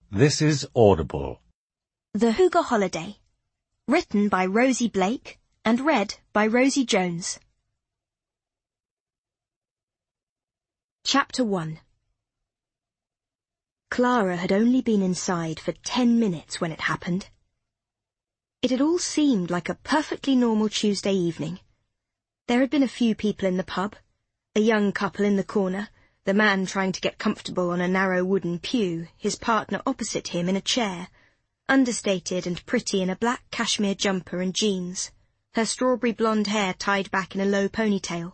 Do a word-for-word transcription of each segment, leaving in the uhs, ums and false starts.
This is Audible. The Hygge Holiday. Written by Rosie Blake and read by Rosie Jones. Chapter one. Clara had only been inside for ten minutes when it happened. It had all seemed like a perfectly normal Tuesday evening. There had been a few people in the pub, a young couple in the corner, the man trying to get comfortable on a narrow wooden pew, his partner opposite him in a chair, understated and pretty in a black cashmere jumper and jeans, her strawberry blonde hair tied back in a low ponytail.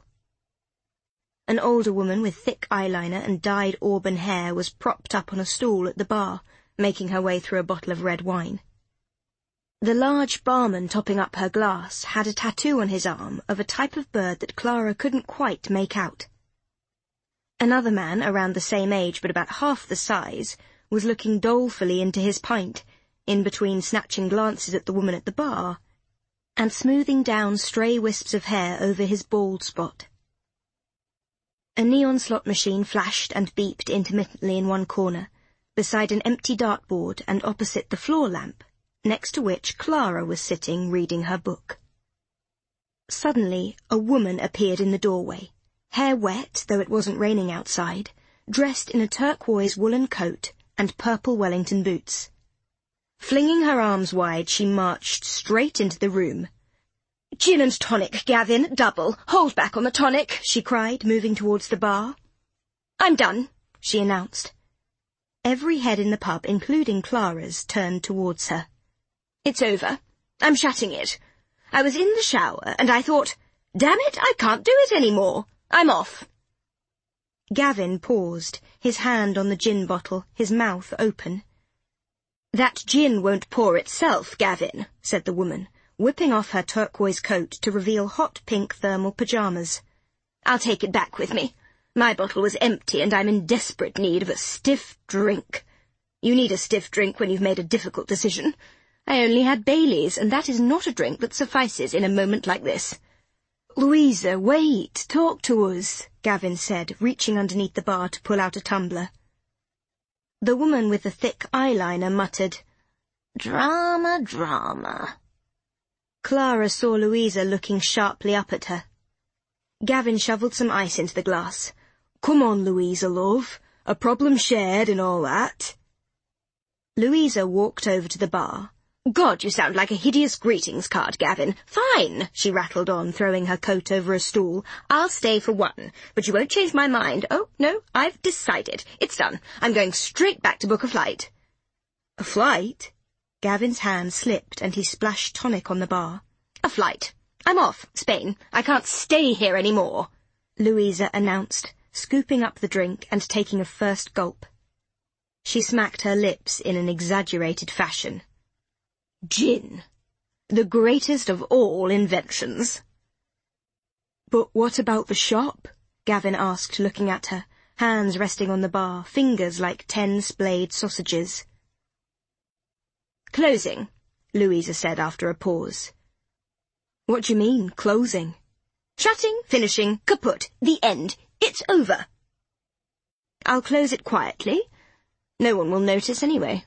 An older woman with thick eyeliner and dyed auburn hair was propped up on a stool at the bar, making her way through a bottle of red wine. The large barman topping up her glass had a tattoo on his arm of a type of bird that Clara couldn't quite make out. Another man, around the same age but about half the size, was looking dolefully into his pint, in between snatching glances at the woman at the bar, and smoothing down stray wisps of hair over his bald spot. A neon slot machine flashed and beeped intermittently in one corner, beside an empty dartboard and opposite the floor lamp, next to which Clara was sitting reading her book. Suddenly, a woman appeared in the doorway, hair wet, though it wasn't raining outside, dressed in a turquoise woolen coat and purple Wellington boots. Flinging her arms wide, she marched straight into the room. "Gin and tonic, Gavin, double. Hold back on the tonic," she cried, moving towards the bar. "I'm done," she announced. Every head in the pub, including Clara's, turned towards her. "It's over. I'm shutting it. I was in the shower, and I thought, damn it, I can't do it any more. I'm off." Gavin paused, his hand on the gin bottle, his mouth open. "That gin won't pour itself, Gavin," said the woman, whipping off her turquoise coat to reveal hot pink thermal pyjamas. "I'll take it back with me. My bottle was empty, and I'm in desperate need of a stiff drink. You need a stiff drink when you've made a difficult decision. I only had Baileys, and that is not a drink that suffices in a moment like this." "Louisa, wait, talk to us," Gavin said, reaching underneath the bar to pull out a tumbler. The woman with the thick eyeliner muttered, "Drama, drama." Clara saw Louisa looking sharply up at her. Gavin shovelled some ice into the glass. "Come on, Louisa, love. A problem shared and all that." Louisa walked over to the bar. "God, you sound like a hideous greetings card, Gavin. Fine," she rattled on, throwing her coat over a stool. "I'll stay for one, but you won't change my mind. Oh, no, I've decided. It's done. I'm going straight back to book a flight." "A flight?" Gavin's hand slipped and he splashed tonic on the bar. "A flight. I'm off. Spain. I can't stay here any more," Louisa announced, scooping up the drink and taking a first gulp. She smacked her lips in an exaggerated fashion. "Gin. The greatest of all inventions." "But what about the shop?" Gavin asked, looking at her, hands resting on the bar, fingers like ten splayed sausages. "Closing," Louisa said after a pause. "What do you mean, closing?" "Shutting, finishing, kaput, the end. It's over." "I'll close it quietly. No one will notice anyway."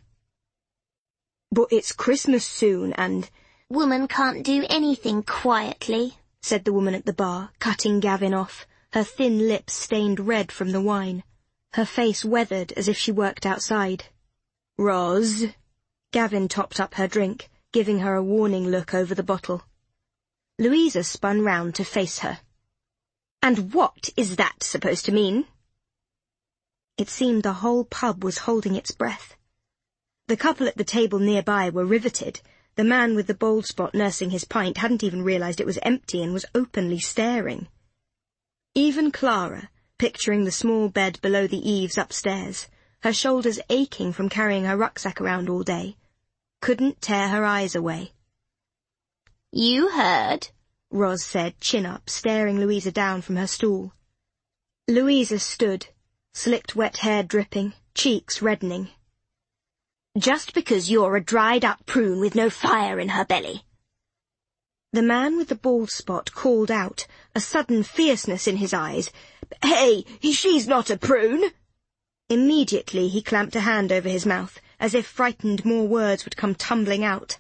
"But it's Christmas soon, and—" "Woman can't do anything quietly," said the woman at the bar, cutting Gavin off, her thin lips stained red from the wine, her face weathered as if she worked outside. "Roz." Gavin topped up her drink, giving her a warning look over the bottle. Louisa spun round to face her. "And what is that supposed to mean?" It seemed the whole pub was holding its breath. The couple at the table nearby were riveted. The man with the bald spot nursing his pint hadn't even realised it was empty and was openly staring. Even Clara, picturing the small bed below the eaves upstairs, her shoulders aching from carrying her rucksack around all day, couldn't tear her eyes away. "You heard," Roz said, chin up, staring Louisa down from her stool. Louisa stood, slicked wet hair dripping, cheeks reddening. "Just because you're a dried-up prune with no fire in her belly." The man with the bald spot called out, a sudden fierceness in his eyes. "Hey, she's not a prune!" Immediately he clamped a hand over his mouth, as if frightened more words would come tumbling out.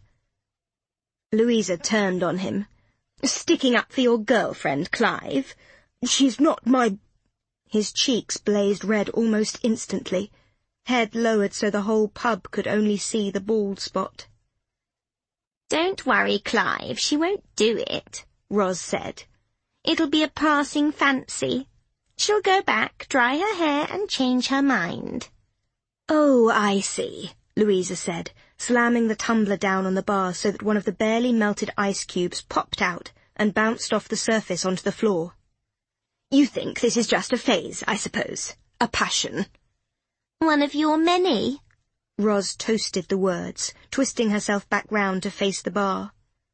Louisa turned on him. "Sticking up for your girlfriend, Clive? She's not my—" His cheeks blazed red almost instantly, head lowered so the whole pub could only see the bald spot. "Don't worry, Clive, she won't do it," Roz said. "It'll be a passing fancy. She'll go back, dry her hair, and change her mind." "Oh, I see," Louisa said, slamming the tumbler down on the bar so that one of the barely melted ice cubes popped out and bounced off the surface onto the floor. "You think this is just a phase, I suppose? A passion?" "One of your many." Roz toasted the words, twisting herself back round to face the bar.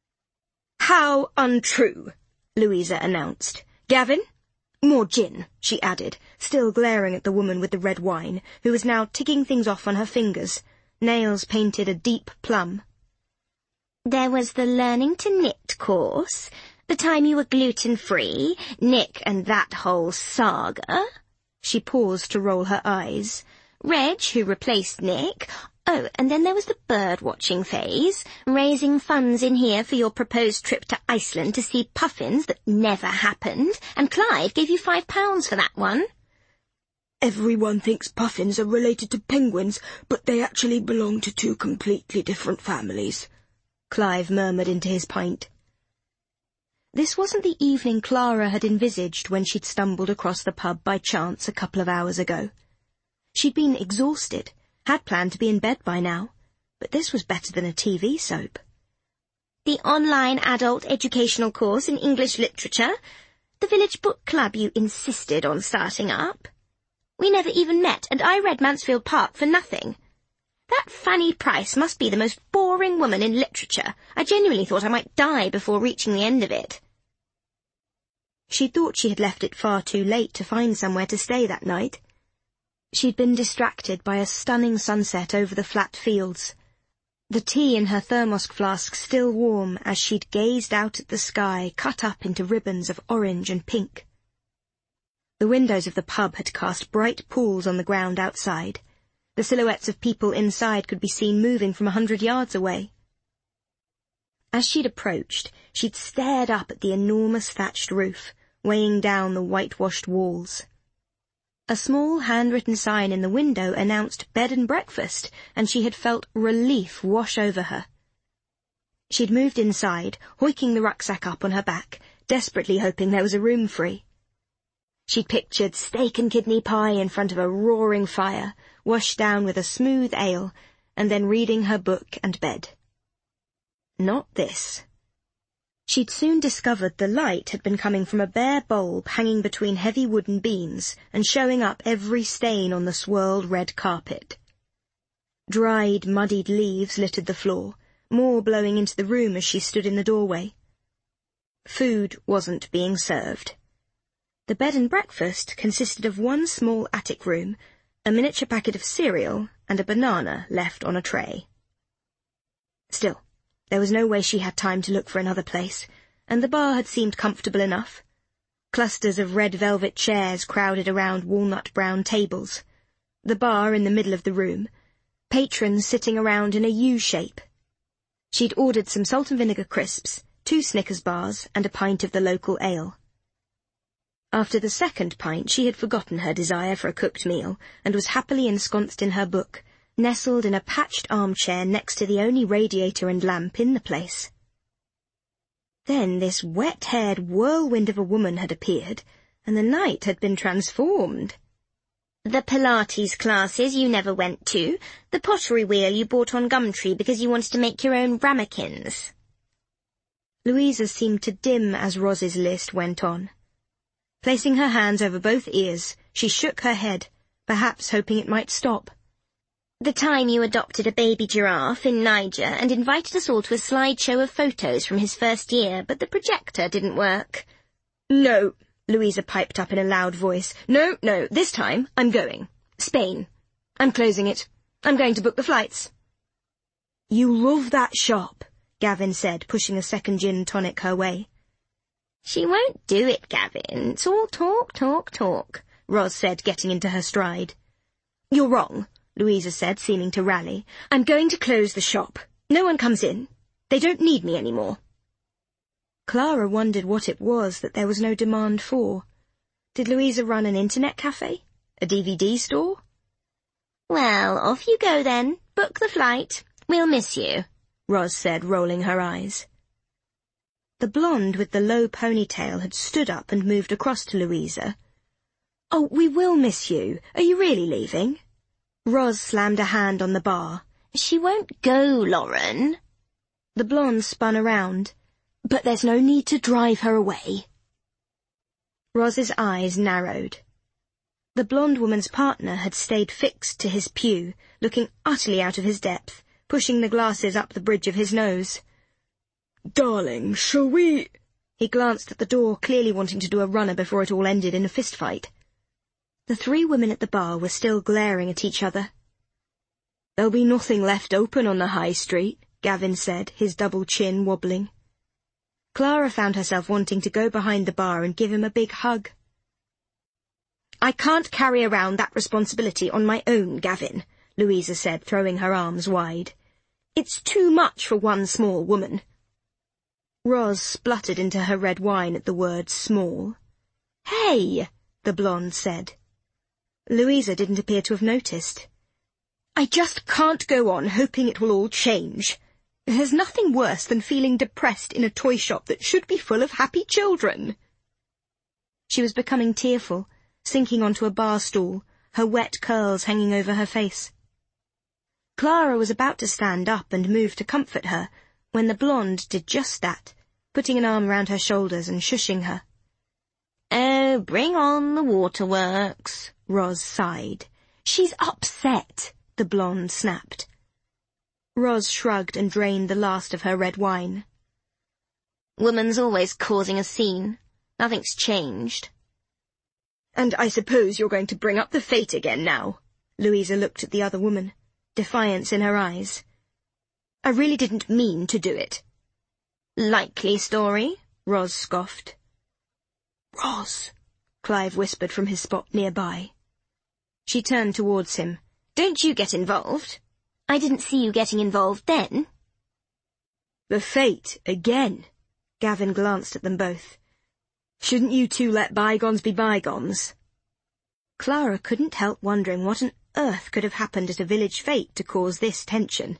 "How untrue," Louisa announced. "Gavin? More gin," she added, still glaring at the woman with the red wine, who was now ticking things off on her fingers, nails painted a deep plum. "There was the learning to knit course, the time you were gluten-free, Nick and that whole saga." She paused to roll her eyes. "Reg, who replaced Nick. Oh, and then there was the bird-watching phase, raising funds in here for your proposed trip to Iceland to see puffins that never happened, and Clive gave you five pounds for that one." "Everyone thinks puffins are related to penguins, but they actually belong to two completely different families," Clive murmured into his pint. This wasn't the evening Clara had envisaged when she'd stumbled across the pub by chance a couple of hours ago. She'd been exhausted, had planned to be in bed by now, but this was better than a T V soap. "The online adult educational course in English literature, the village book club you insisted on starting up. We never even met, and I read Mansfield Park for nothing. That Fanny Price must be the most boring woman in literature. I genuinely thought I might die before reaching the end of it." She thought she had left it far too late to find somewhere to stay that night. She'd been distracted by a stunning sunset over the flat fields, the tea in her thermos flask still warm as she'd gazed out at the sky cut up into ribbons of orange and pink. The windows of the pub had cast bright pools on the ground outside. The silhouettes of people inside could be seen moving from a hundred yards away. As she'd approached, she'd stared up at the enormous thatched roof, weighing down the whitewashed walls. A small handwritten sign in the window announced bed and breakfast, and she had felt relief wash over her. She'd moved inside, hoiking the rucksack up on her back, desperately hoping there was a room free. She'd pictured steak and kidney pie in front of a roaring fire, washed down with a smooth ale, and then reading her book and bed. Not this. She'd soon discovered the light had been coming from a bare bulb hanging between heavy wooden beams and showing up every stain on the swirled red carpet. Dried, muddied leaves littered the floor, more blowing into the room as she stood in the doorway. Food wasn't being served. The bed and breakfast consisted of one small attic room, a miniature packet of cereal, and a banana left on a tray. Still, there was no way she had time to look for another place, and the bar had seemed comfortable enough. Clusters of red velvet chairs crowded around walnut-brown tables. The bar in the middle of the room. Patrons sitting around in a U-shape. She'd ordered some salt and vinegar crisps, two Snickers bars, and a pint of the local ale. After the second pint, she had forgotten her desire for a cooked meal, and was happily ensconced in her book, nestled in a patched armchair next to the only radiator and lamp in the place. Then this wet-haired whirlwind of a woman had appeared, and the night had been transformed. "The Pilates classes you never went to, the pottery wheel you bought on Gumtree because you wanted to make your own ramekins." Louisa seemed to dim as Roz's list went on. Placing her hands over both ears, she shook her head, perhaps hoping it might stop. "The time you adopted a baby giraffe in Niger and invited us all to a slideshow of photos from his first year, but the projector didn't work." "No," Louisa piped up in a loud voice. "No, no, this time I'm going. Spain. I'm closing it. I'm going to book the flights." "You love that shop," Gavin said, pushing a second gin tonic her way. "She won't do it, Gavin. It's all talk, talk, talk," Roz said, getting into her stride. "You're wrong. Louisa said, seeming to rally. "I'm going to close the shop. No one comes in. They don't need me anymore." Clara wondered what it was that there was no demand for. Did Louisa run an internet cafe? A D V D store? "Well, off you go then. Book the flight. We'll miss you," Roz said, rolling her eyes. The blonde with the low ponytail had stood up and moved across to Louisa. "Oh, we will miss you. Are you really leaving?" Roz slammed a hand on the bar. "She won't go, Lauren." The blonde spun around. "But there's no need to drive her away." Roz's eyes narrowed. The blonde woman's partner had stayed fixed to his pew, looking utterly out of his depth, pushing the glasses up the bridge of his nose. "Darling, shall we—" He glanced at the door, clearly wanting to do a runner before it all ended in a fistfight. The three women at the bar were still glaring at each other. "There'll be nothing left open on the high street," Gavin said, his double chin wobbling. Clara found herself wanting to go behind the bar and give him a big hug. "I can't carry around that responsibility on my own, Gavin," Louisa said, throwing her arms wide. "It's too much for one small woman." Roz spluttered into her red wine at the word small. "Hey," the blonde said. Louisa didn't appear to have noticed. "I just can't go on hoping it will all change. There's nothing worse than feeling depressed in a toy shop that should be full of happy children." She was becoming tearful, sinking onto a bar stool, her wet curls hanging over her face. Clara was about to stand up and move to comfort her, when the blonde did just that, putting an arm round her shoulders and shushing her. "Oh, bring on the waterworks," Roz sighed. "She's upset," the blonde snapped. Roz shrugged and drained the last of her red wine. "Woman's always causing a scene. Nothing's changed." "And I suppose you're going to bring up the fete again now?" Louisa looked at the other woman, defiance in her eyes. "I really didn't mean to do it." "Likely story," Roz scoffed. "Roz," Clive whispered from his spot nearby. She turned towards him. "Don't you get involved. I didn't see you getting involved then." "The fete, again." Gavin glanced at them both. "Shouldn't you two let bygones be bygones?" Clara couldn't help wondering what on earth could have happened at a village fete to cause this tension.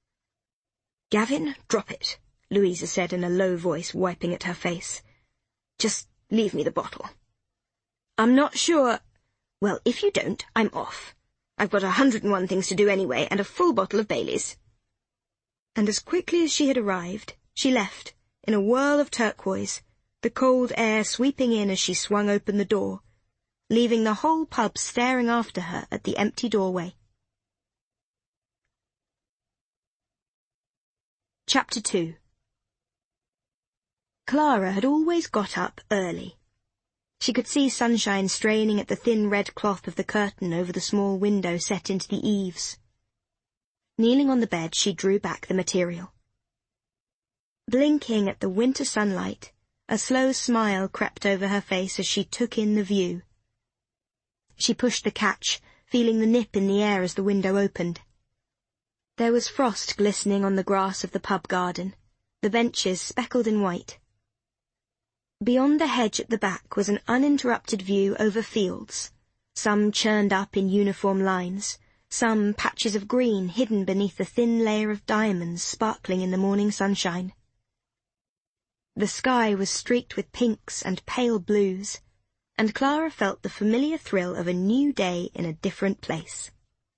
"Gavin, drop it," Louisa said in a low voice, wiping at her face. "Just leave me the bottle." "I'm not sure—" "Well, if you don't, I'm off. I've got a hundred and one things to do anyway, and a full bottle of Bailey's." And as quickly as she had arrived, she left, in a whirl of turquoise, the cold air sweeping in as she swung open the door, leaving the whole pub staring after her at the empty doorway. Chapter two. Clara had always got up early. She could see sunshine straining at the thin red cloth of the curtain over the small window set into the eaves. Kneeling on the bed, she drew back the material. Blinking at the winter sunlight, a slow smile crept over her face as she took in the view. She pushed the catch, feeling the nip in the air as the window opened. There was frost glistening on the grass of the pub garden, the benches speckled in white. Beyond the hedge at the back was an uninterrupted view over fields, some churned up in uniform lines, some patches of green hidden beneath a thin layer of diamonds sparkling in the morning sunshine. The sky was streaked with pinks and pale blues, and Clara felt the familiar thrill of a new day in a different place.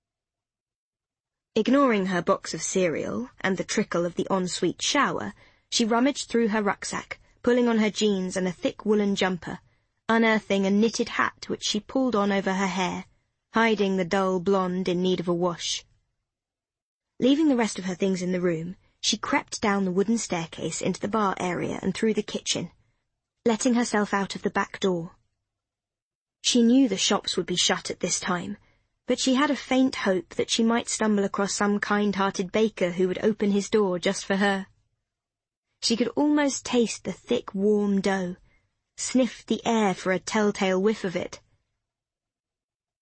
Ignoring her box of cereal and the trickle of the ensuite shower, she rummaged through her rucksack, pulling on her jeans and a thick woolen jumper, unearthing a knitted hat which she pulled on over her hair, hiding the dull blonde in need of a wash. Leaving the rest of her things in the room, she crept down the wooden staircase into the bar area and through the kitchen, letting herself out of the back door. She knew the shops would be shut at this time, but she had a faint hope that she might stumble across some kind-hearted baker who would open his door just for her. She could almost taste the thick, warm dough, sniffed the air for a telltale whiff of it.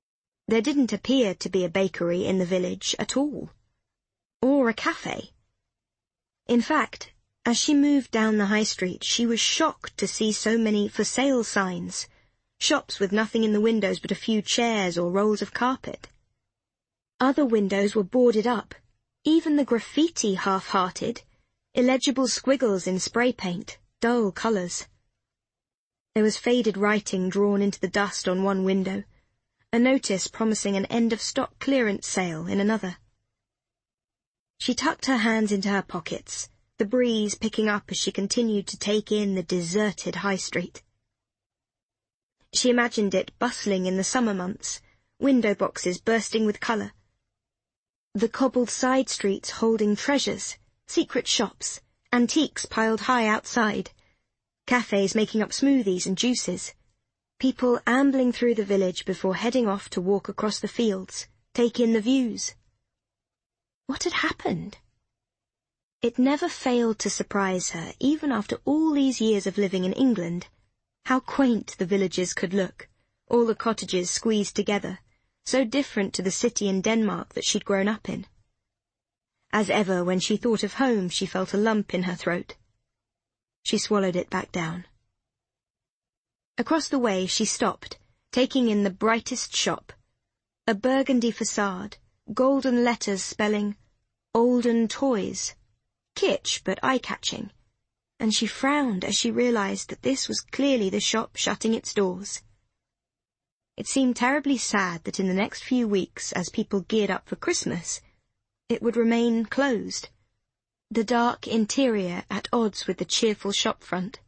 There didn't appear to be a bakery in the village at all, or a cafe. In fact, as she moved down the high street, she was shocked to see so many for sale signs, shops with nothing in the windows but a few chairs or rolls of carpet. Other windows were boarded up, even the graffiti half-hearted, illegible squiggles in spray paint, dull colours. There was faded writing drawn into the dust on one window, a notice promising an end-of-stock clearance sale in another. She tucked her hands into her pockets, the breeze picking up as she continued to take in the deserted high street. She imagined it bustling in the summer months, window boxes bursting with colour, the cobbled side streets holding treasures, secret shops, antiques piled high outside, cafes making up smoothies and juices, people ambling through the village before heading off to walk across the fields, take in the views. What had happened? It never failed to surprise her, even after all these years of living in England, how quaint the villages could look, all the cottages squeezed together, so different to the city in Denmark that she'd grown up in. As ever, when she thought of home, she felt a lump in her throat. She swallowed it back down. Across the way she stopped, taking in the brightest shop, a burgundy facade, golden letters spelling Olden Toys, kitsch but eye-catching, and she frowned as she realized that this was clearly the shop shutting its doors. It seemed terribly sad that in the next few weeks, as people geared up for Christmas, it would remain closed, the dark interior at odds with the cheerful shop front.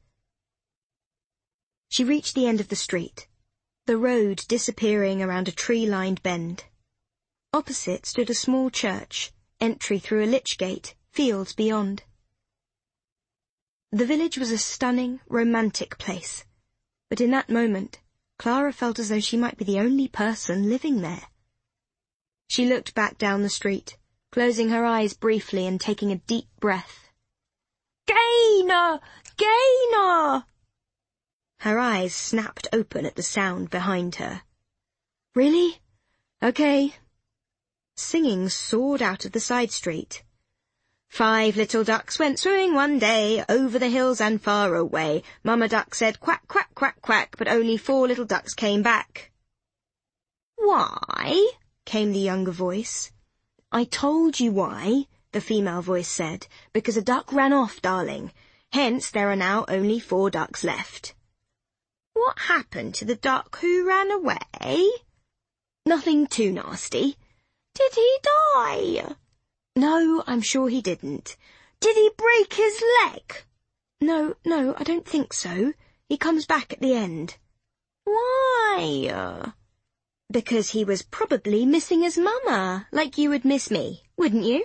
She reached the end of the street, the road disappearing around a tree-lined bend. Opposite stood a small church, entry through a lich gate, fields beyond. The village was a stunning, romantic place, but in that moment, Clara felt as though she might be the only person living there. She looked back down the street, closing her eyes briefly and taking a deep breath. "Gaynor! Gaynor!" Her eyes snapped open at the sound behind her. "Really? Okay." Singing soared out of the side street. "Five little ducks went swimming one day, over the hills and far away. Mamma duck said quack, quack, quack, quack, but only four little ducks came back." "Why?" came the younger voice. "I told you why," the female voice said, "because a duck ran off, darling. Hence there are now only four ducks left." "What happened to the duck who ran away?" "Nothing too nasty." "Did he die?" "No, I'm sure he didn't." "Did he break his leg?" "No, no, I don't think so. He comes back at the end." "Why?" "Because he was probably missing his mama, like you would miss me, wouldn't you?"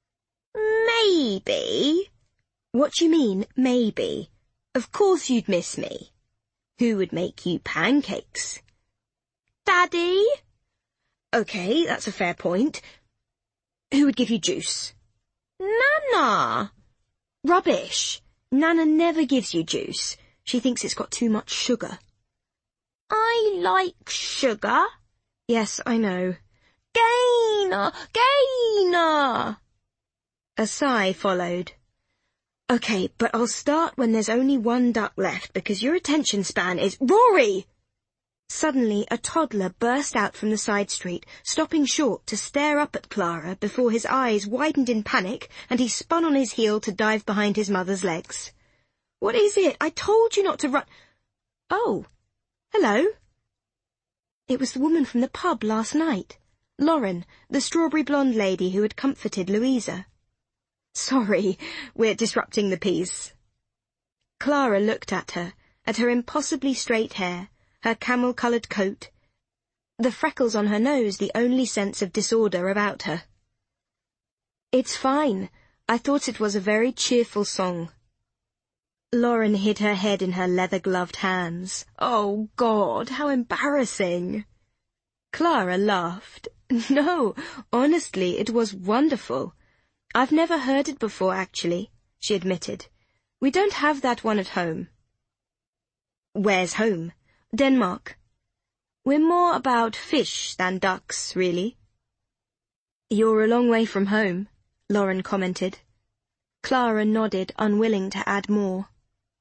"Maybe." "What do you mean, maybe? Of course you'd miss me. Who would make you pancakes?" "Daddy." "Okay, that's a fair point. Who would give you juice?" "Nana." "Rubbish. Nana never gives you juice. She thinks it's got too much sugar." "I like sugar." "Yes, I know." "Gaynor! Gaynor!" A sigh followed. "Okay, but I'll start when there's only one duck left, because your attention span is— Rory!" Suddenly, a toddler burst out from the side street, stopping short to stare up at Clara before his eyes widened in panic and he spun on his heel to dive behind his mother's legs. "What is it? I told you not to run—" "Oh, hello." It was the woman from the pub last night, Lauren, the strawberry blonde lady who had comforted Louisa. "Sorry, we're disrupting the peace." Clara looked at her, at her impossibly straight hair, her camel-coloured coat, the freckles on her nose the only sense of disorder about her. "It's fine. I thought it was a very cheerful song." Lauren hid her head in her leather-gloved hands. "Oh, God, how embarrassing." Clara laughed. "No, honestly, it was wonderful. I've never heard it before, actually," she admitted. "We don't have that one at home." "Where's home?" "Denmark." We're more about fish than ducks, really. You're a long way from home, Lauren commented. Clara nodded, unwilling to add more.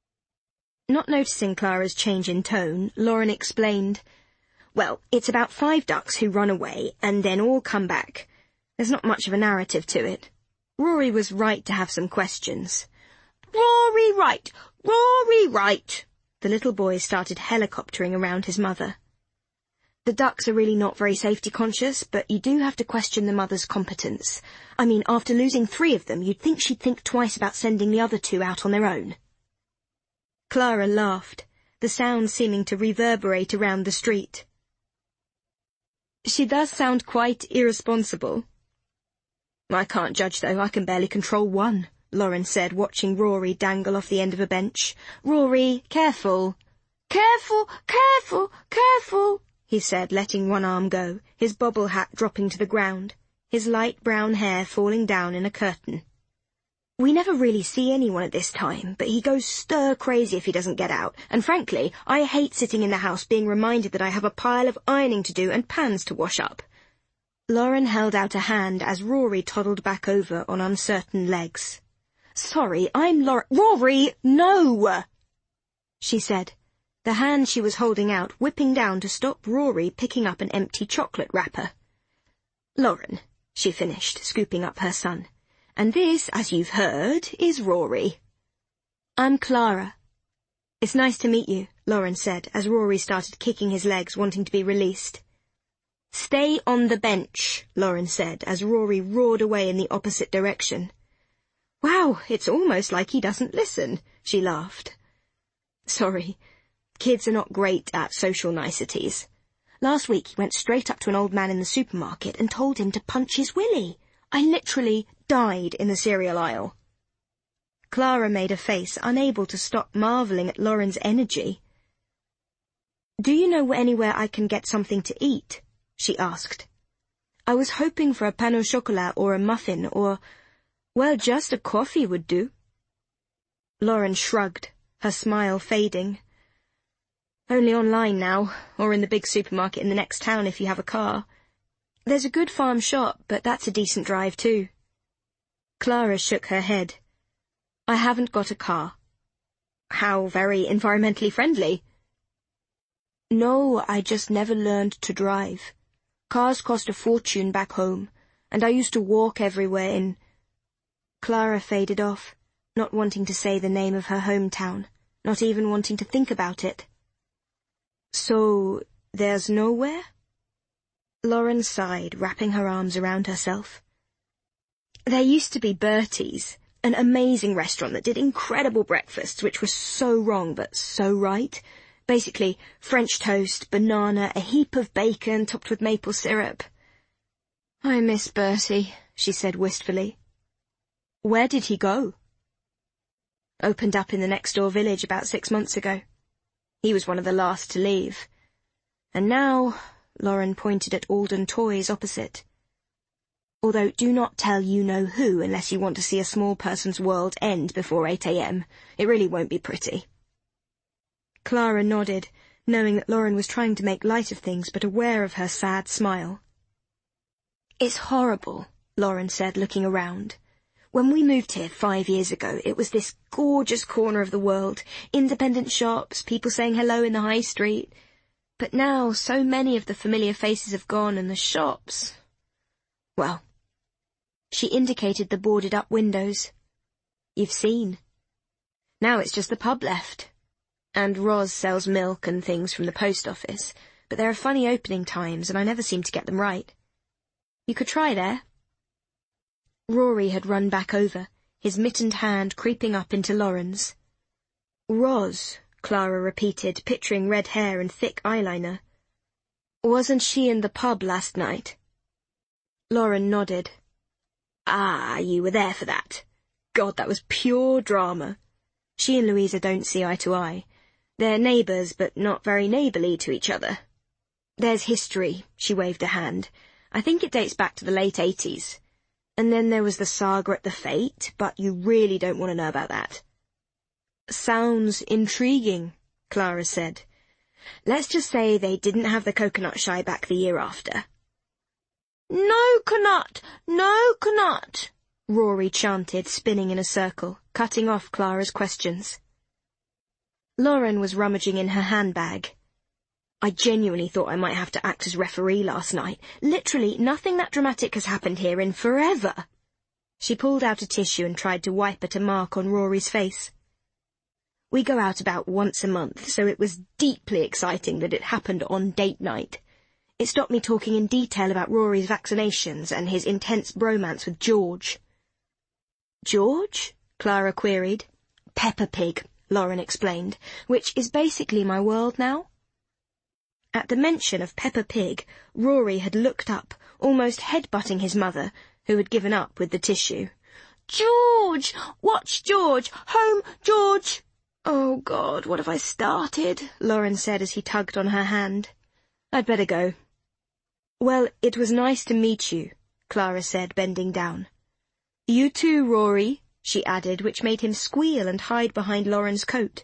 Not noticing Clara's change in tone, Lauren explained, Well, it's about five ducks who run away and then all come back. There's not much of a narrative to it. Rory was right to have some questions. Rory right! Rory right! The little boy started helicoptering around his mother. The ducks are really not very safety conscious, but you do have to question the mother's competence. I mean, after losing three of them, you'd think she'd think twice about sending the other two out on their own. Clara laughed, the sound seeming to reverberate around the street. She does sound quite irresponsible. I can't judge, though. I can barely control one, Lauren said, watching Rory dangle off the end of a bench. Rory, careful. Careful, careful, careful, he said, letting one arm go, his bobble hat dropping to the ground, his light brown hair falling down in a curtain. We never really see anyone at this time, but he goes stir-crazy if he doesn't get out, and frankly, I hate sitting in the house being reminded that I have a pile of ironing to do and pans to wash up. Lauren held out a hand as Rory toddled back over on uncertain legs. Sorry, I'm Lauren— Rory, no! She said, the hand she was holding out whipping down to stop Rory picking up an empty chocolate wrapper. Lauren, she finished, scooping up her son. And this, as you've heard, is Rory. I'm Clara. It's nice to meet you, Lauren said, as Rory started kicking his legs, wanting to be released. Stay on the bench, Lauren said, as Rory roared away in the opposite direction. Wow, it's almost like he doesn't listen, she laughed. Sorry, kids are not great at social niceties. Last week he went straight up to an old man in the supermarket and told him to punch his willy. I literally died in the cereal aisle. Clara made a face, unable to stop marvelling at Lauren's energy. Do you know anywhere I can get something to eat? She asked. I was hoping for a pain au chocolat or a muffin or, well, just a coffee would do. Lauren shrugged, her smile fading. Only online now, or in the big supermarket in the next town if you have a car. There's a good farm shop, but that's a decent drive too. Clara shook her head. I haven't got a car. How very environmentally friendly. No, I just never learned to drive. Cars cost a fortune back home, and I used to walk everywhere in... Clara faded off, not wanting to say the name of her hometown, not even wanting to think about it. So, there's nowhere? Lauren sighed, wrapping her arms around herself. There used to be Bertie's, an amazing restaurant that did incredible breakfasts, which were so wrong but so right. Basically, French toast, banana, a heap of bacon topped with maple syrup. I miss Bertie, she said wistfully. Where did he go? Opened up in the next-door village about six months ago. He was one of the last to leave. And now... Lauren pointed at Alden Toys opposite. Although do not tell you-know-who unless you want to see a small person's world end before eight a m. It really won't be pretty. Clara nodded, knowing that Lauren was trying to make light of things but aware of her sad smile. It's horrible, Lauren said, looking around. When we moved here five years ago, it was this gorgeous corner of the world, independent shops, people saying hello in the high street... But now so many of the familiar faces have gone and the shops... Well, she indicated the boarded-up windows. You've seen. Now it's just the pub left. And Roz sells milk and things from the post office, but there are funny opening times and I never seem to get them right. You could try there. Rory had run back over, his mittened hand creeping up into Lauren's. Roz... Clara repeated, picturing red hair and thick eyeliner. Wasn't she in the pub last night? Lauren nodded. Ah, you were there for that. God, that was pure drama. She and Louisa don't see eye to eye. They're neighbours, but not very neighbourly to each other. There's history, she waved a hand. I think it dates back to the late eighties. And then there was the saga at the Fete, but you really don't want to know about that. Sounds intriguing, Clara said. Let's just say they didn't have the coconut shy back the year after. No coconut, no coconut, Rory chanted, spinning in a circle, cutting off Clara's questions. Lauren was rummaging in her handbag. I genuinely thought I might have to act as referee last night. Literally, nothing that dramatic has happened here in forever. She pulled out a tissue and tried to wipe at a mark on Rory's face. We go out about once a month, so it was deeply exciting that it happened on date night. It stopped me talking in detail about Rory's vaccinations and his intense bromance with George. George? Clara queried. Peppa Pig, Lauren explained, which is basically my world now. At the mention of Peppa Pig, Rory had looked up, almost head-butting his mother, who had given up with the tissue. George! Watch George! Home, George! Oh, God, what have I started? Lauren said as he tugged on her hand. I'd better go. Well, it was nice to meet you, Clara said, bending down. You too, Rory, she added, which made him squeal and hide behind Lauren's coat.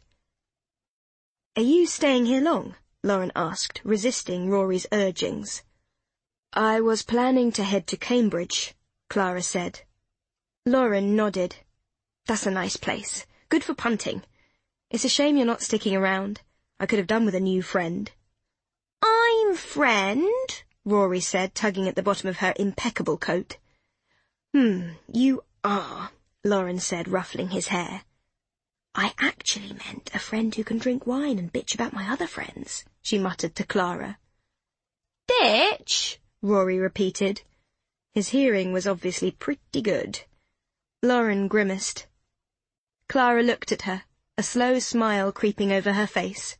Are you staying here long? Lauren asked, resisting Rory's urgings. I was planning to head to Cambridge, Clara said. Lauren nodded. That's a nice place. Good for punting. It's a shame you're not sticking around. I could have done with a new friend. I'm friend, Rory said, tugging at the bottom of her impeccable coat. Hmm, you are, Lauren said, ruffling his hair. I actually meant a friend who can drink wine and bitch about my other friends, she muttered to Clara. Bitch, Rory repeated. His hearing was obviously pretty good. Lauren grimaced. Clara looked at her, a slow smile creeping over her face.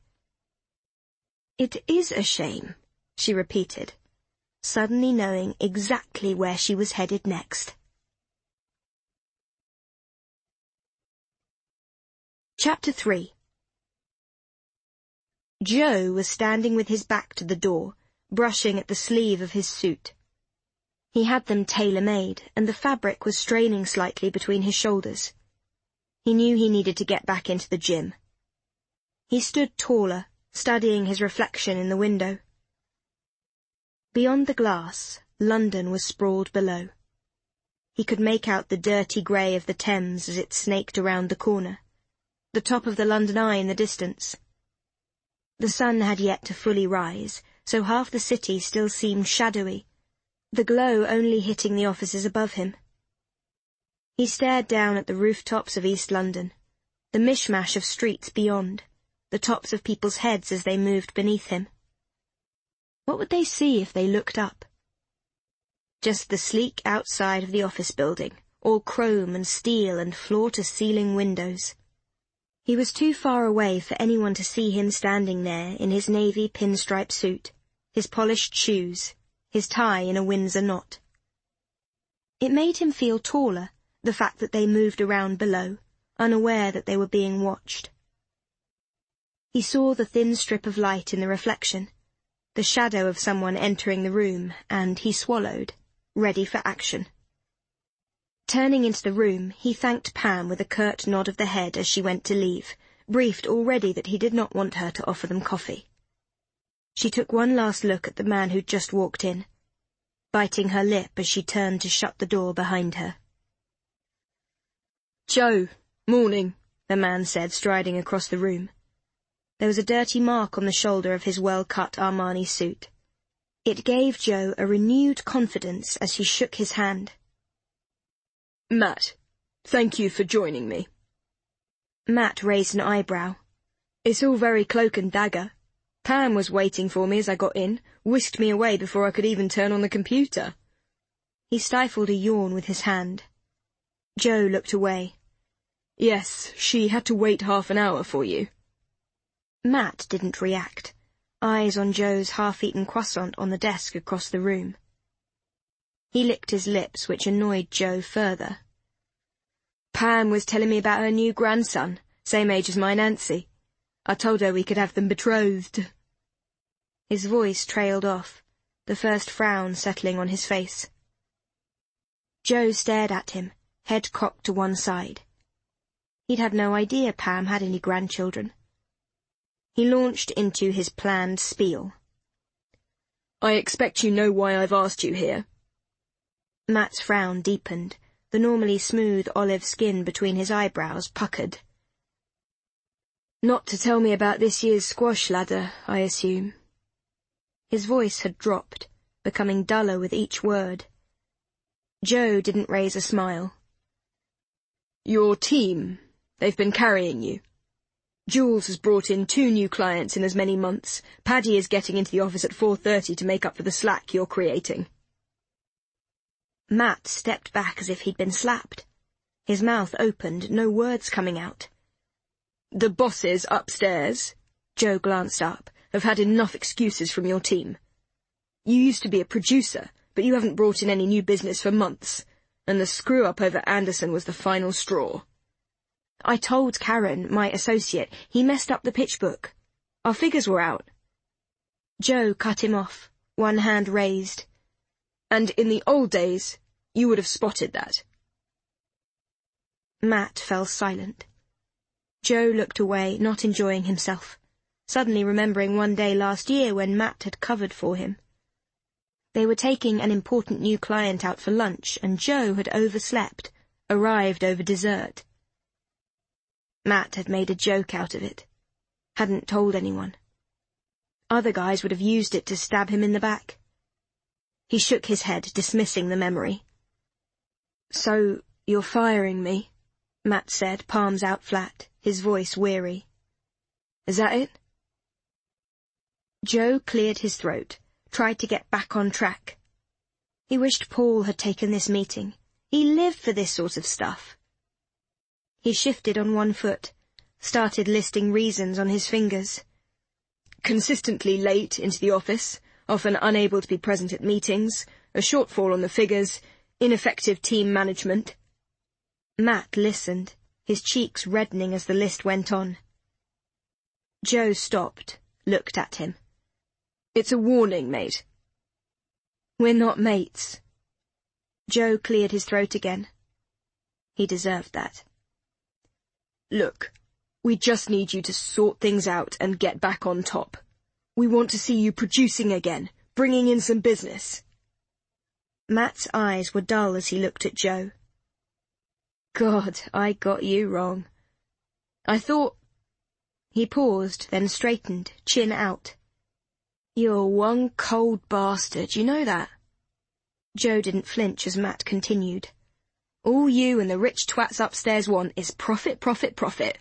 It is a shame, she repeated, suddenly knowing exactly where she was headed next. Chapter three. Joe was standing with his back to the door, brushing at the sleeve of his suit. He had them tailor-made, and the fabric was straining slightly between his shoulders. He knew he needed to get back into the gym. He stood taller, studying his reflection in the window. Beyond the glass, London was sprawled below. He could make out the dirty grey of the Thames as it snaked around the corner, the top of the London Eye in the distance. The sun had yet to fully rise, so half the city still seemed shadowy, the glow only hitting the offices above him. He stared down at the rooftops of East London, the mishmash of streets beyond, the tops of people's heads as they moved beneath him. What would they see if they looked up? Just the sleek outside of the office building, all chrome and steel and floor-to-ceiling windows. He was too far away for anyone to see him standing there in his navy pinstripe suit, his polished shoes, his tie in a Windsor knot. It made him feel taller, the fact that they moved around below, unaware that they were being watched. He saw the thin strip of light in the reflection, the shadow of someone entering the room, and he swallowed, ready for action. Turning into the room, he thanked Pam with a curt nod of the head as she went to leave, briefed already that he did not want her to offer them coffee. She took one last look at the man who'd just walked in, biting her lip as she turned to shut the door behind her. "Joe, morning," the man said, striding across the room. There was a dirty mark on the shoulder of his well-cut Armani suit. It gave Joe a renewed confidence as he shook his hand. "Matt, thank you for joining me." Matt raised an eyebrow. "It's all very cloak and dagger. Pam was waiting for me as I got in, whisked me away before I could even turn on the computer." He stifled a yawn with his hand. Joe looked away. "Yes, she had to wait half an hour for you." Matt didn't react, eyes on Joe's half-eaten croissant on the desk across the room. He licked his lips, which annoyed Joe further. "Pam was telling me about her new grandson, same age as my Nancy. I told her we could have them betrothed." His voice trailed off, the first frown settling on his face. Joe stared at him, head cocked to one side. He'd had no idea Pam had any grandchildren. He launched into his planned spiel. "I expect you know why I've asked you here." Matt's frown deepened. The normally smooth olive skin between his eyebrows puckered. "Not to tell me about this year's squash ladder, I assume." His voice had dropped, becoming duller with each word. Joe didn't raise a smile. "Your team, they've been carrying you. Jules has brought in two new clients in as many months. Paddy is getting into the office at four thirty to make up for the slack you're creating." Matt stepped back as if he'd been slapped. His mouth opened, no words coming out. "The bosses upstairs," Joe glanced up, "have had enough excuses from your team. You used to be a producer, but you haven't brought in any new business for months, and the screw-up over Anderson was the final straw. I told Karen, my associate, he messed up the pitch book. Our figures were out." Joe cut him off, one hand raised. "And in the old days, you would have spotted that." Matt fell silent. Joe looked away, not enjoying himself, suddenly remembering one day last year when Matt had covered for him. They were taking an important new client out for lunch, and Joe had overslept, arrived over dessert. Matt had made a joke out of it. Hadn't told anyone. Other guys would have used it to stab him in the back. He shook his head, dismissing the memory. "So, you're firing me," Matt said, palms out flat, his voice weary. "Is that it?" Joe cleared his throat, tried to get back on track. He wished Paul had taken this meeting. He lived for this sort of stuff. He shifted on one foot, started listing reasons on his fingers. "Consistently late into the office, often unable to be present at meetings, a shortfall on the figures, ineffective team management." Matt listened, his cheeks reddening as the list went on. Joe stopped, looked at him. "It's a warning, mate." "We're not mates." Joe cleared his throat again. He deserved that. "Look, we just need you to sort things out and get back on top. We want to see you producing again, bringing in some business." Matt's eyes were dull as he looked at Joe. "God, I got you wrong. I thought—" He paused, then straightened, chin out. "You're one cold bastard, you know that?" Joe didn't flinch as Matt continued. "All you and the rich twats upstairs want is profit, profit, profit.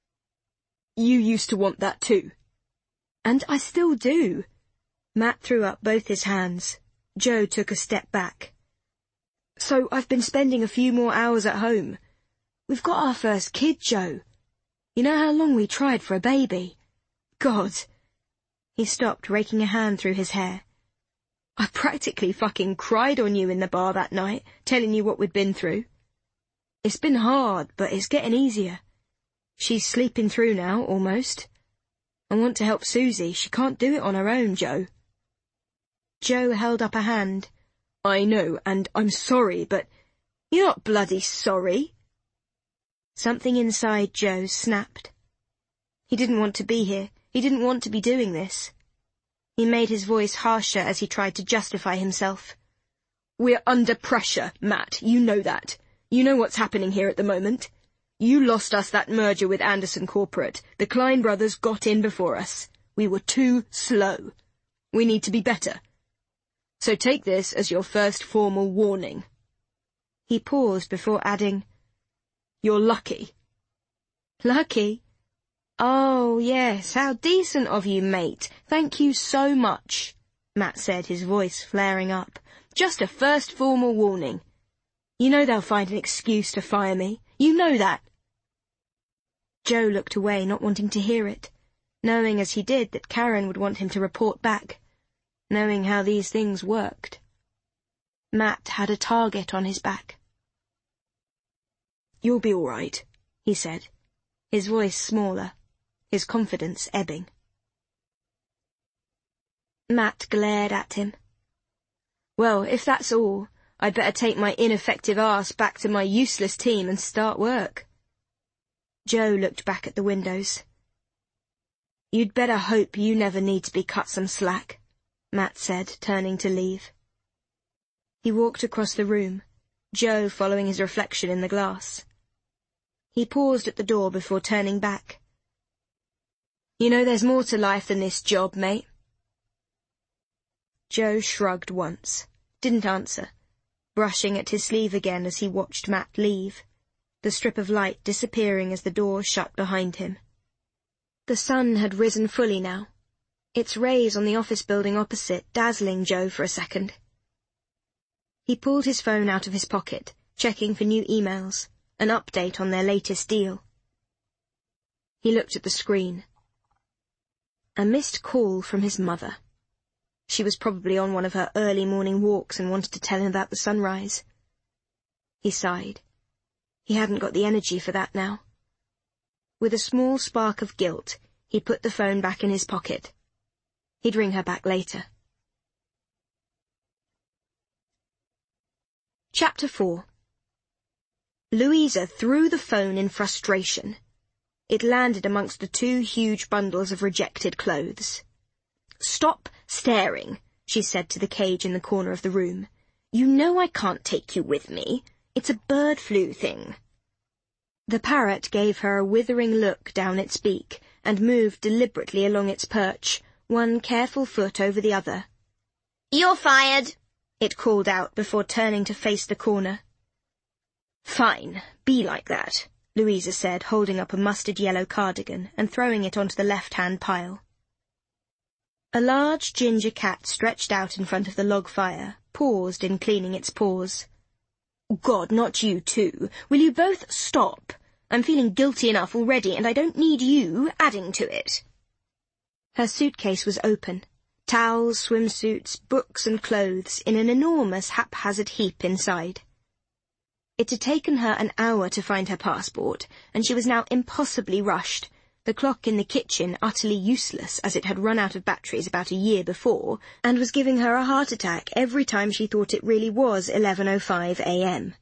You used to want that too. And I still do." Matt threw up both his hands. Joe took a step back. "So I've been spending a few more hours at home. We've got our first kid, Joe. You know how long we tried for a baby? God." He stopped, raking a hand through his hair. "I practically fucking cried on you in the bar that night, telling you what we'd been through. It's been hard, but it's getting easier. She's sleeping through now, almost. I want to help Susie. She can't do it on her own, Joe." Joe held up a hand. "I know, and I'm sorry, but—" "You're not bloody sorry." Something inside Joe snapped. He didn't want to be here. He didn't want to be doing this. He made his voice harsher as he tried to justify himself. "We're under pressure, Matt. You know that. You know what's happening here at the moment. You lost us that merger with Anderson Corporate. The Klein brothers got in before us. We were too slow. We need to be better. So take this as your first formal warning." He paused before adding, "You're lucky." "Lucky? Oh, yes, how decent of you, mate. Thank you so much," Matt said, his voice flaring up. "Just a first formal warning. You know they'll find an excuse to fire me. You know that." Joe looked away, not wanting to hear it, knowing as he did that Karen would want him to report back, knowing how these things worked. Matt had a target on his back. "You'll be all right," he said, his voice smaller, his confidence ebbing. Matt glared at him. "Well, if that's all, I'd better take my ineffective arse back to my useless team and start work." Joe looked back at the windows. "You'd better hope you never need to be cut some slack," Matt said, turning to leave. He walked across the room, Joe following his reflection in the glass. He paused at the door before turning back. "You know there's more to life than this job, mate." Joe shrugged once, didn't answer, brushing at his sleeve again as he watched Matt leave, the strip of light disappearing as the door shut behind him. The sun had risen fully now, its rays on the office building opposite dazzling Joe for a second. He pulled his phone out of his pocket, checking for new emails, an update on their latest deal. He looked at the screen. A missed call from his mother. She was probably on one of her early morning walks and wanted to tell him about the sunrise. He sighed. He hadn't got the energy for that now. With a small spark of guilt, he put the phone back in his pocket. He'd ring her back later. Chapter four. Louisa threw the phone in frustration. It landed amongst the two huge bundles of rejected clothes. "Stop staring," she said to the cage in the corner of the room. "You know I can't take you with me. It's a bird flu thing." The parrot gave her a withering look down its beak and moved deliberately along its perch, one careful foot over the other. "You're fired," it called out before turning to face the corner. "Fine, be like that," Louisa said, holding up a mustard-yellow cardigan and throwing it onto the left-hand pile. A large ginger cat stretched out in front of the log fire, paused in cleaning its paws. "God, not you too. Will you both stop? I'm feeling guilty enough already, and I don't need you adding to it." Her suitcase was open. Towels, swimsuits, books and clothes in an enormous haphazard heap inside. It had taken her an hour to find her passport, and she was now impossibly rushed, the clock in the kitchen utterly useless as it had run out of batteries about a year before, and was giving her a heart attack every time she thought it really was eleven oh five a m.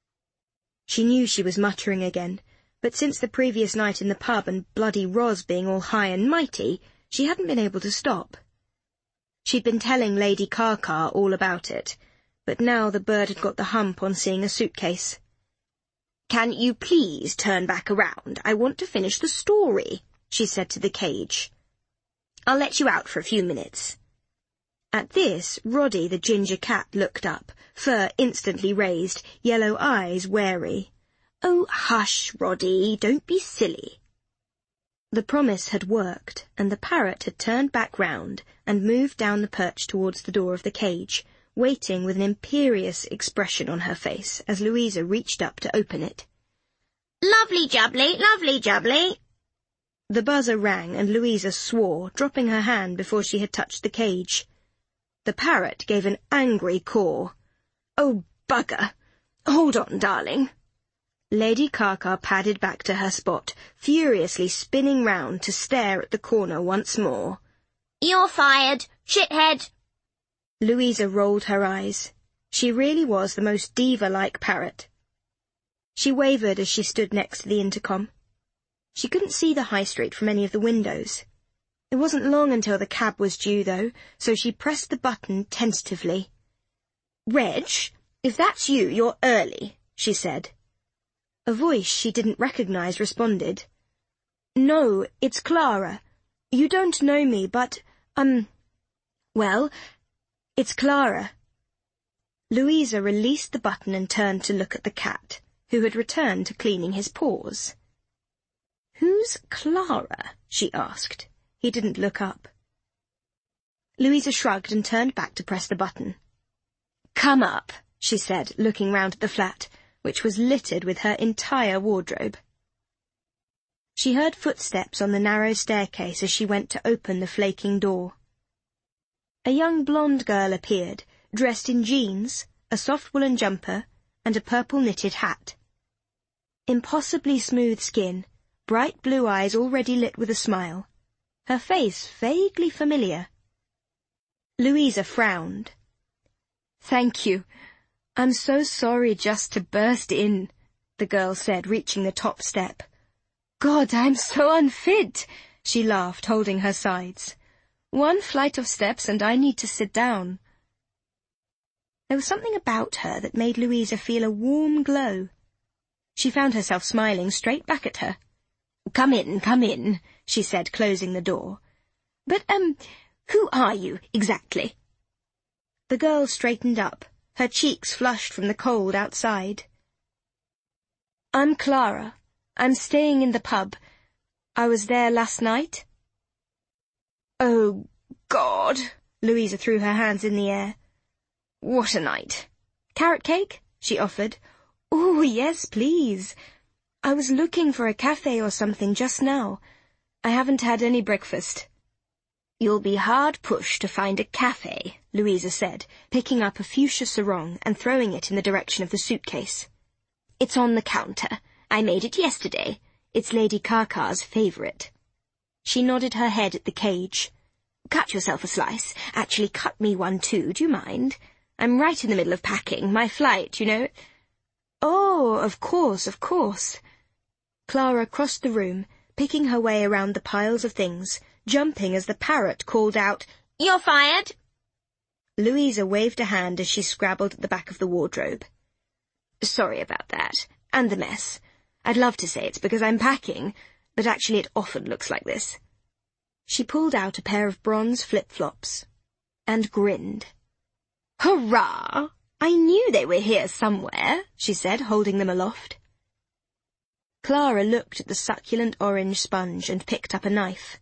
She knew she was muttering again, but since the previous night in the pub and bloody Roz being all high and mighty, she hadn't been able to stop. She'd been telling Lady Carcar all about it, but now the bird had got the hump on seeing a suitcase. "Can you please turn back around? I want to finish the story," she said to the cage. "I'll let you out for a few minutes." At this, Roddy the ginger cat looked up, fur instantly raised, yellow eyes wary. "Oh, hush, Roddy, don't be silly." The promise had worked, and the parrot had turned back round and moved down the perch towards the door of the cage, waiting with an imperious expression on her face as Louisa reached up to open it. "Lovely jubbly, lovely jubbly." The buzzer rang and Louisa swore, dropping her hand before she had touched the cage. The parrot gave an angry caw. "Oh, bugger! Hold on, darling." Lady Carcar padded back to her spot, furiously spinning round to stare at the corner once more. "You're fired, shithead." Louisa rolled her eyes. She really was the most diva-like parrot. She wavered as she stood next to the intercom. She couldn't see the high street from any of the windows. It wasn't long until the cab was due, though, so she pressed the button tentatively. "Reg, if that's you, you're early," she said. A voice she didn't recognise responded. "No, it's Clara. You don't know me, but, um, well, it's Clara." Louisa released the button and turned to look at the cat, who had returned to cleaning his paws. "Who's Clara?" she asked. He didn't look up. Louisa shrugged and turned back to press the button. "Come up," she said, looking round at the flat, which was littered with her entire wardrobe. She heard footsteps on the narrow staircase as she went to open the flaking door. A young blonde girl appeared, dressed in jeans, a soft woolen jumper, and a purple knitted hat. Impossibly smooth skin, bright blue eyes already lit with a smile, her face vaguely familiar. Louisa frowned. "Thank you. I'm so sorry just to burst in," the girl said, reaching the top step. "God, I'm so unfit. She laughed, holding her sides. "One flight of steps and I need to sit down." There was something about her that made Louisa feel a warm glow. She found herself smiling straight back at her. "Come in, come in," she said, closing the door. "But, um, who are you, exactly?" The girl straightened up, her cheeks flushed from the cold outside. "I'm Clara. I'm staying in the pub. I was there last night." "Oh, God!" Louisa threw her hands in the air. "What a night!" "Carrot cake?" she offered. "Oh, yes, please. I was looking for a cafe or something just now. I haven't had any breakfast." "You'll be hard pushed to find a cafe," Louisa said, picking up a fuchsia sarong and throwing it in the direction of the suitcase. "It's on the counter. I made it yesterday. It's Lady Karkar's favourite." She nodded her head at the cage. "Cut yourself a slice. Actually, cut me one too, do you mind? I'm right in the middle of packing. My flight, you know." "Oh, of course, of course." Clara crossed the room, picking her way around the piles of things, jumping as the parrot called out, "You're fired!" Louisa waved a hand as she scrabbled at the back of the wardrobe. "Sorry about that, and the mess. I'd love to say it's because I'm packing, but actually it often looks like this." She pulled out a pair of bronze flip-flops and grinned. "Hurrah! I knew they were here somewhere," she said, holding them aloft. Clara looked at the succulent orange sponge and picked up a knife.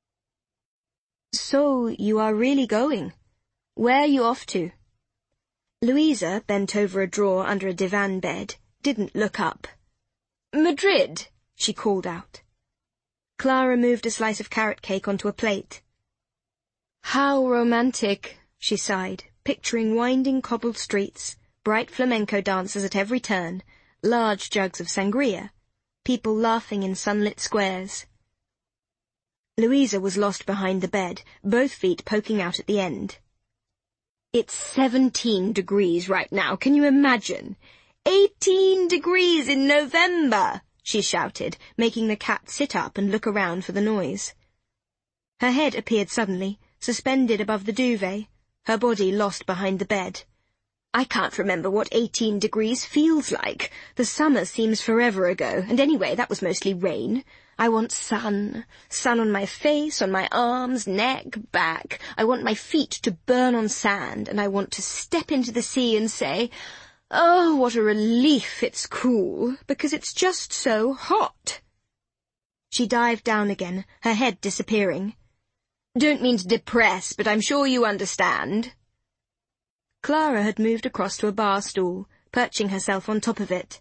"So you are really going? Where are you off to?" Louisa, bent over a drawer under a divan bed, didn't look up. "Madrid," she called out. Clara moved a slice of carrot cake onto a plate. "How romantic," she sighed, picturing winding cobbled streets, bright flamenco dancers at every turn, large jugs of sangria, people laughing in sunlit squares. Louisa was lost behind the bed, both feet poking out at the end. "It's seventeen degrees right now, can you imagine? Eighteen degrees in November!" she shouted, making the cat sit up and look around for the noise. Her head appeared suddenly, suspended above the duvet, her body lost behind the bed. "I can't remember what eighteen degrees feels like. The summer seems forever ago, and anyway, that was mostly rain. I want sun. Sun on my face, on my arms, neck, back. I want my feet to burn on sand, and I want to step into the sea and say, 'Oh, what a relief it's cool, because it's just so hot.'" She dived down again, her head disappearing. "Don't mean to depress, but I'm sure you understand." Clara had moved across to a bar stool, perching herself on top of it.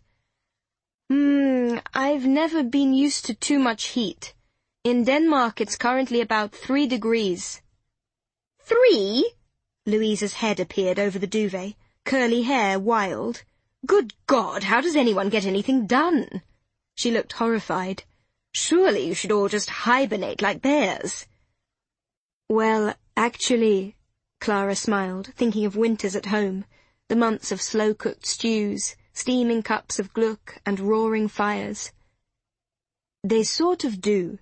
Hmm, I've never been used to too much heat. In Denmark it's currently about three degrees." "Three?" Louisa's head appeared over the duvet, curly hair wild. "Good God, how does anyone get anything done?" She looked horrified. "Surely you should all just hibernate like bears." "Well, actually," Clara smiled, thinking of winters at home, the months of slow-cooked stews, steaming cups of gluck and roaring fires. "They sort of do."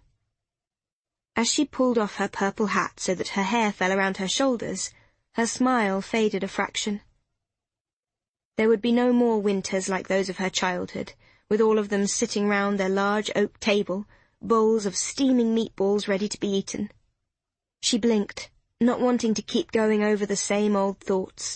As she pulled off her purple hat so that her hair fell around her shoulders, her smile faded a fraction. There would be no more winters like those of her childhood, with all of them sitting round their large oak table, bowls of steaming meatballs ready to be eaten. She blinked, not wanting to keep going over the same old thoughts.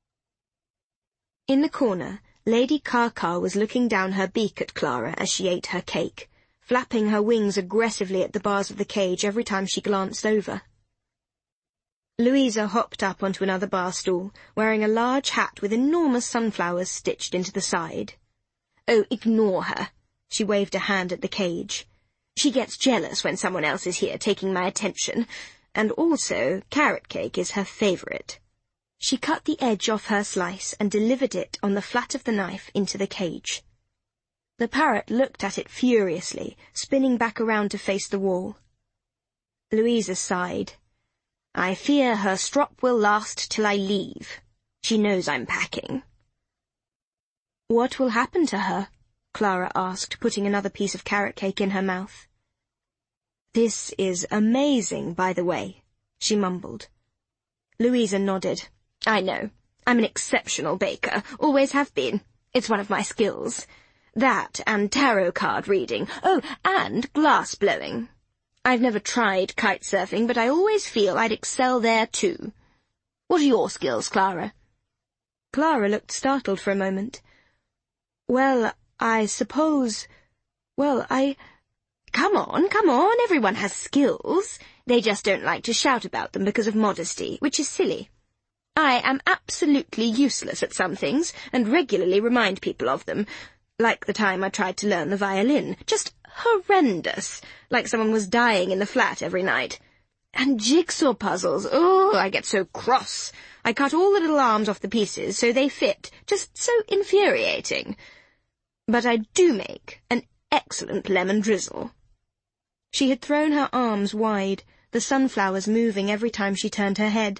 In the corner, Lady Karkar was looking down her beak at Clara as she ate her cake, flapping her wings aggressively at the bars of the cage every time she glanced over. Louisa hopped up onto another bar stool, wearing a large hat with enormous sunflowers stitched into the side. "Oh, ignore her." She waved a hand at the cage. "She gets jealous when someone else is here taking my attention, and also carrot cake is her favourite." She cut the edge off her slice and delivered it on the flat of the knife into the cage. The parrot looked at it furiously, spinning back around to face the wall. Louisa sighed. "I fear her strop will last till I leave. She knows I'm packing." "What will happen to her?" Clara asked, putting another piece of carrot cake in her mouth. "This is amazing, by the way," she mumbled. Louisa nodded. "I know. I'm an exceptional baker. Always have been. It's one of my skills. That and tarot card reading. Oh, and glass blowing. I've never tried kite surfing, but I always feel I'd excel there too. What are your skills, Clara?" Clara looked startled for a moment. "Well, I suppose... Well, I... Come on, come on, everyone has skills. They just don't like to shout about them because of modesty, which is silly. I am absolutely useless at some things, and regularly remind people of them, like the time I tried to learn the violin. Just horrendous, like someone was dying in the flat every night. And jigsaw puzzles, oh, I get so cross. I cut all the little arms off the pieces so they fit, just so infuriating. But I do make an excellent lemon drizzle." She had thrown her arms wide, the sunflowers moving every time she turned her head.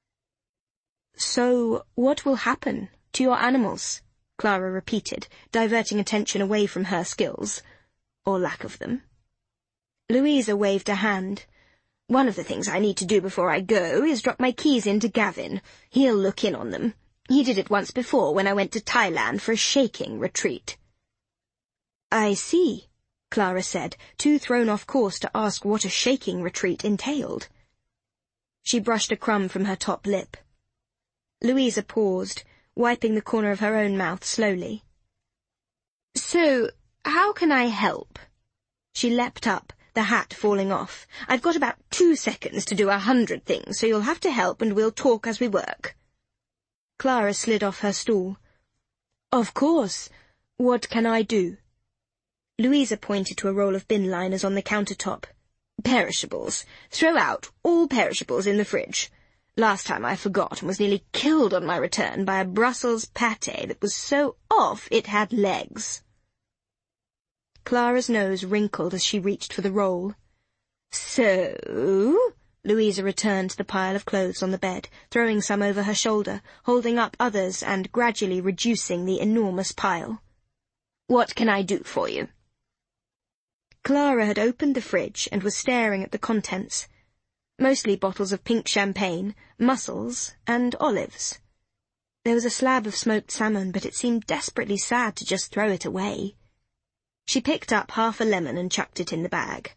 "So, what will happen to your animals?" Clara repeated, diverting attention away from her skills, or lack of them. Louisa waved a hand. "One of the things I need to do before I go is drop my keys in to Gavin. He'll look in on them. He did it once before when I went to Thailand for a shaking retreat." "I see," Clara said, too thrown off course to ask what a shaking retreat entailed. She brushed a crumb from her top lip. Louisa paused, wiping the corner of her own mouth slowly. "So, how can I help?" She leapt up, the hat falling off. "I've got about two seconds to do a hundred things, so you'll have to help and we'll talk as we work." Clara slid off her stool. "Of course. What can I do?" Louisa pointed to a roll of bin liners on the countertop. "Perishables. Throw out all perishables in the fridge. Last time I forgot and was nearly killed on my return by a Brussels pâté that was so off it had legs." Clara's nose wrinkled as she reached for the roll. "So?" Louisa returned to the pile of clothes on the bed, throwing some over her shoulder, holding up others and gradually reducing the enormous pile. "What can I do for you?" Clara had opened the fridge and was staring at the contents. Mostly bottles of pink champagne, mussels, and olives. There was a slab of smoked salmon, but it seemed desperately sad to just throw it away. She picked up half a lemon and chucked it in the bag.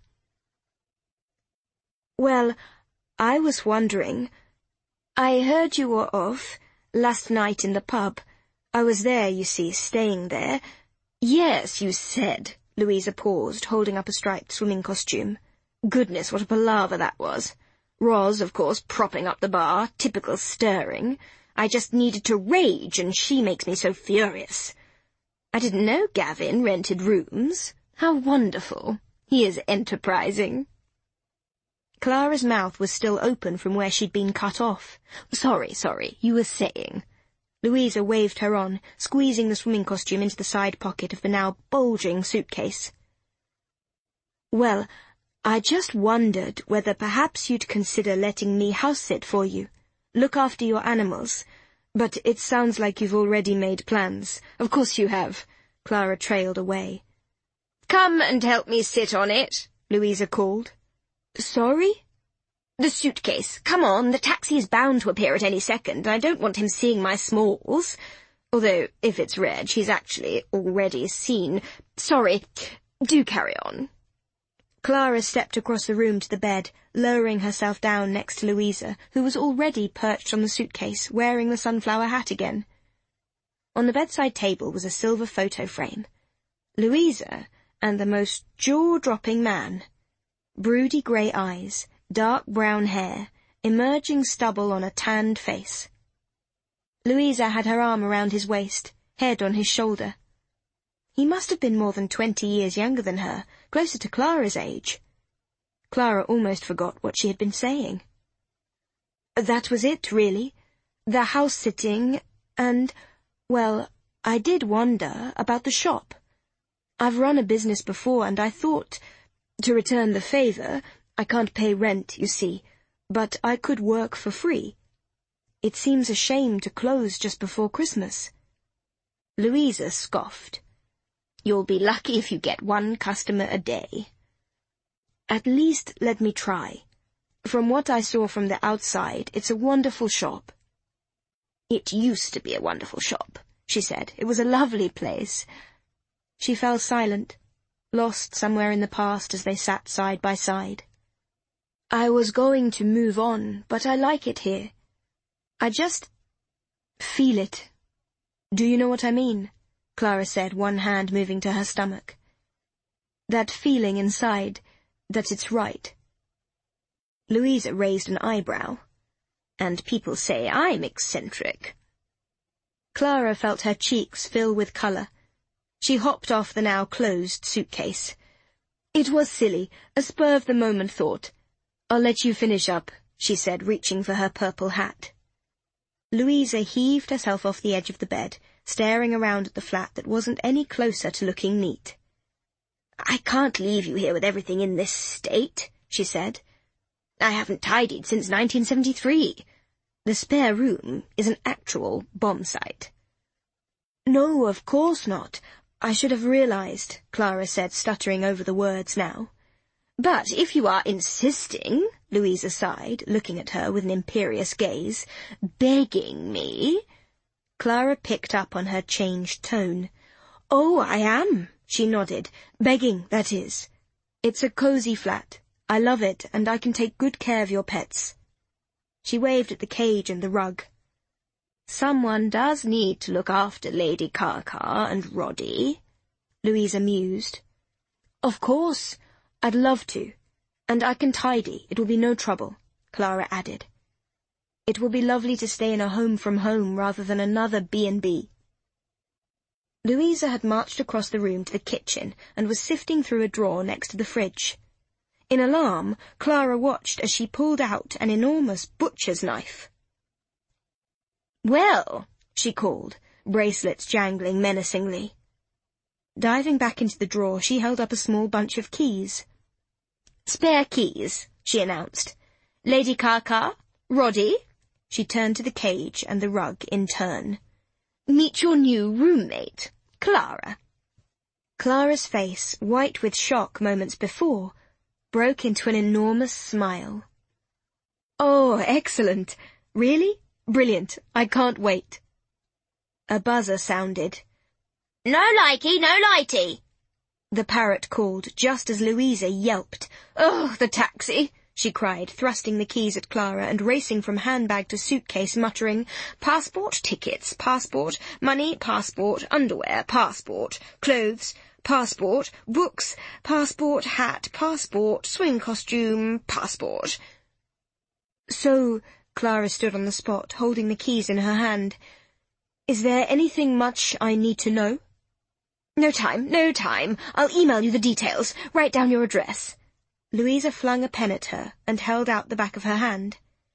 "Well, I was wondering. I heard you were off last night in the pub. I was there, you see, staying there." "Yes, you said." Louisa paused, holding up a striped swimming costume. "Goodness, what a palaver that was. Roz, of course, propping up the bar, typical stirring. I just needed to rage, and she makes me so furious. I didn't know Gavin rented rooms. How wonderful. He is enterprising." Clara's mouth was still open from where she'd been cut off. "Sorry, sorry, you were saying." Louisa waved her on, squeezing the swimming costume into the side pocket of the now bulging suitcase. "Well, I just wondered whether perhaps you'd consider letting me house-sit for you, look after your animals. But it sounds like you've already made plans." "Of course you have." Clara trailed away. "Come and help me sit on it," Louisa called. "Sorry?" "The suitcase. Come on, the taxi is bound to appear at any second, and I don't want him seeing my smalls. Although, if it's Reg, he's actually already seen. Sorry, do carry on." Clara stepped across the room to the bed, lowering herself down next to Louisa, who was already perched on the suitcase, wearing the sunflower hat again. On the bedside table was a silver photo frame. Louisa and the most jaw-dropping man. Broody grey eyes, dark brown hair, emerging stubble on a tanned face. Louisa had her arm around his waist, head on his shoulder. He must have been more than twenty years younger than her, closer to Clara's age. Clara almost forgot what she had been saying. "That was it, really. The house-sitting, and, well, I did wonder about the shop. I've run a business before, and I thought, to return the favour, I can't pay rent, you see, but I could work for free. It seems a shame to close just before Christmas." Louisa scoffed. "You'll be lucky if you get one customer a day." At least let me try. From what I saw from the outside, it's a wonderful shop." "It used to be a wonderful shop," she said. "It was a lovely place." She fell silent, lost somewhere in the past as they sat side by side. "I was going to move on, but I like it here. I just feel it. Do you know what I mean?" Clara said, one hand moving to her stomach. "That feeling inside, that it's right." Louisa raised an eyebrow. "And people say I'm eccentric." Clara felt her cheeks fill with colour. She hopped off the now closed suitcase. "It was silly, a spur-of-the-moment thought. I'll let you finish up," she said, reaching for her purple hat. Louisa heaved herself off the edge of the bed, staring around at the flat that wasn't any closer to looking neat. "I can't leave you here with everything in this state," she said. "I haven't tidied since nineteen seventy-three. The spare room is an actual bomb site." "No, of course not. I should have realized," Clara said, stuttering over the words now. "But if you are insisting," Louisa sighed, looking at her with an imperious gaze, "begging me—" Clara picked up on her changed tone. "Oh, I am," she nodded. "Begging, that is. It's a cosy flat. I love it, and I can take good care of your pets." She waved at the cage and the rug. "Someone does need to look after Lady Carcar and Roddy," Louisa mused. "Of course. I'd love to. And I can tidy. It will be no trouble," Clara added. "It will be lovely to stay in a home from home rather than another B and B. Louisa had marched across the room to the kitchen and was sifting through a drawer next to the fridge. In alarm, Clara watched as she pulled out an enormous butcher's knife. "Well," she called, bracelets jangling menacingly. Diving back into the drawer, she held up a small bunch of keys. "Spare keys," she announced. "Lady Carcar, Roddy." She turned to the cage and the rug in turn. "Meet your new roommate, Clara." Clara's face, white with shock moments before, broke into an enormous smile. "Oh, excellent! Really? Brilliant! I can't wait." A buzzer sounded. "No likey, no lighty," the parrot called, just as Louisa yelped. "Oh, the taxi!" she cried, thrusting the keys at Clara and racing from handbag to suitcase, muttering, "Passport, tickets, passport, money, passport, underwear, passport, clothes, passport, books, passport, hat, passport, swing costume, passport." "So," Clara stood on the spot, holding the keys in her hand, "is there anything much I need to know?" "No time, no time. I'll email you the details. Write down your address." Louisa flung a pen at her and held out the back of her hand.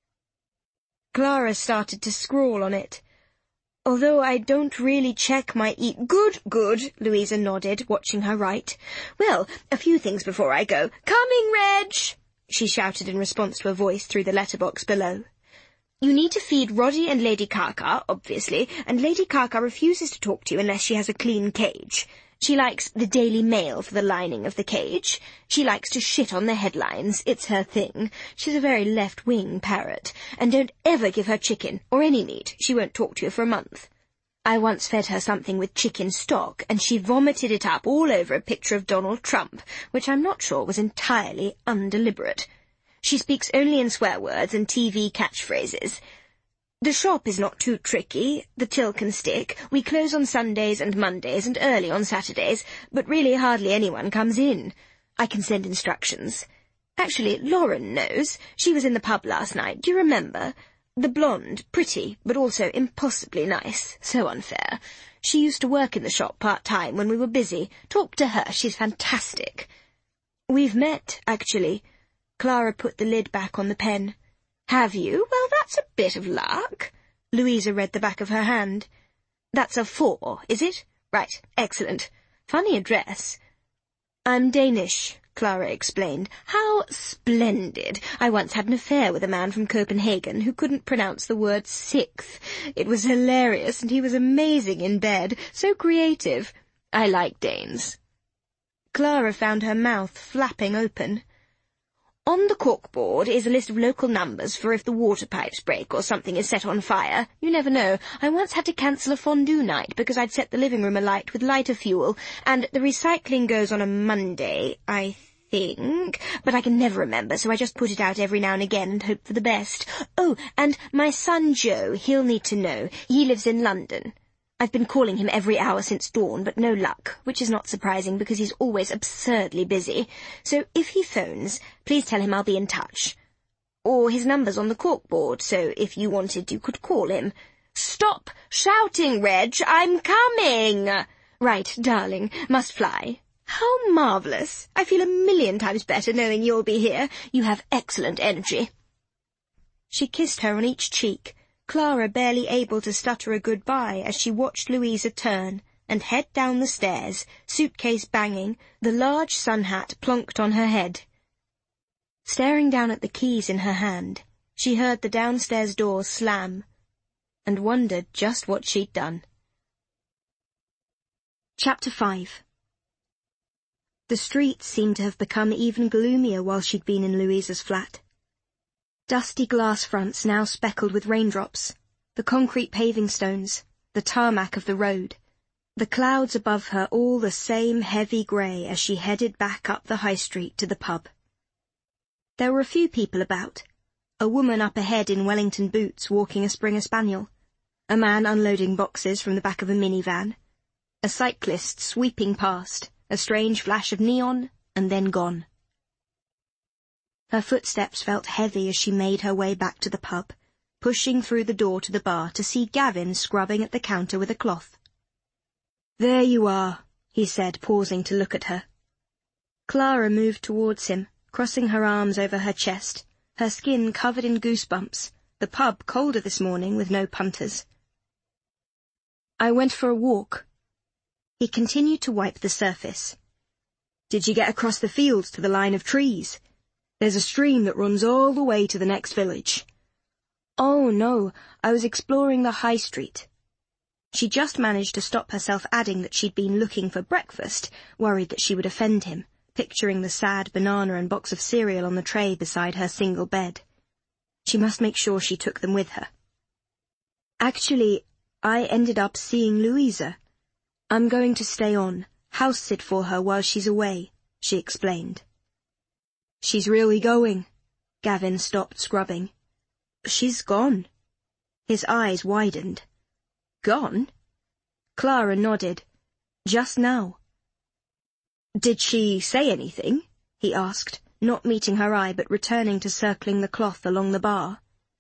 Clara started to scrawl on it. "Although I don't really check my e—" "Good, good," Louisa nodded, watching her write. "Well, a few things before I go. Coming, Reg!" she shouted in response to a voice through the letterbox below. "You need to feed Roddy and Lady Carcar, obviously, and Lady Carcar refuses to talk to you unless she has a clean cage. She likes the Daily Mail for the lining of the cage. She likes to shit on the headlines. It's her thing. She's a very left-wing parrot. And don't ever give her chicken, or any meat. She won't talk to you for a month. I once fed her something with chicken stock, and she vomited it up all over a picture of Donald Trump, which I'm not sure was entirely undeliberate. She speaks only in swear words and T V catchphrases. The shop is not too tricky. The till can stick. We close on Sundays and Mondays and early on Saturdays, but really hardly anyone comes in. I can send instructions. Actually, Lauren knows. She was in the pub last night. Do you remember? The blonde, pretty, but also impossibly nice. So unfair. She used to work in the shop part-time when we were busy. Talk to her. She's fantastic." "We've met, actually." Clara put the lid back on the pen. "Have you? Well, that's a bit of luck." Louisa read the back of her hand. "That's a four, is it? Right, excellent. Funny address." "I'm Danish," Clara explained. "How splendid! I once had an affair with a man from Copenhagen who couldn't pronounce the word sixth. It was hilarious, and he was amazing in bed, so creative. I like Danes." Clara found her mouth flapping open. On the corkboard is a list of local numbers for if the water pipes break or something is set on fire. You never know. I once had to cancel a fondue night because I'd set the living room alight with lighter fuel, and the recycling goes on a Monday, I think, but I can never remember, so I just put it out every now and again and hope for the best. Oh, and my son Joe, he'll need to know. He lives in London. I've been calling him every hour since dawn, but no luck, which is not surprising because he's always absurdly busy. So if he phones, please tell him I'll be in touch. Or his number's on the corkboard, so if you wanted you could call him. Stop shouting, Reg, I'm coming! Right, darling, must fly. How marvellous! I feel a million times better knowing you'll be here. You have excellent energy. She kissed her on each cheek, Clara barely able to stutter a goodbye as she watched Louisa turn and head down the stairs, suitcase banging, the large sun hat plonked on her head. Staring down at the keys in her hand, she heard the downstairs door slam and wondered just what she'd done. Chapter five. The streets seemed to have become even gloomier while she'd been in Louisa's flat. Dusty glass fronts now speckled with raindrops, the concrete paving stones, the tarmac of the road, the clouds above her all the same heavy grey as she headed back up the high street to the pub. There were a few people about, a woman up ahead in Wellington boots walking a Springer Spaniel, a man unloading boxes from the back of a minivan, a cyclist sweeping past, a strange flash of neon, and then gone. Her footsteps felt heavy as she made her way back to the pub, pushing through the door to the bar to see Gavin scrubbing at the counter with a cloth. "There you are," he said, pausing to look at her. Clara moved towards him, crossing her arms over her chest, her skin covered in goosebumps, the pub colder this morning with no punters. "I went for a walk." He continued to wipe the surface. "Did you get across the fields to the line of trees? There's a stream that runs all the way to the next village." "Oh, no, I was exploring the high street." She just managed to stop herself adding that she'd been looking for breakfast, worried that she would offend him, picturing the sad banana and box of cereal on the tray beside her single bed. She must make sure she took them with her. "Actually, I ended up seeing Louisa. I'm going to stay on, house-sit for her while she's away," she explained. "She's really going?" Gavin stopped scrubbing. "She's gone." His eyes widened. "Gone?" Clara nodded. "Just now." "Did she say anything?" he asked, not meeting her eye but returning to circling the cloth along the bar.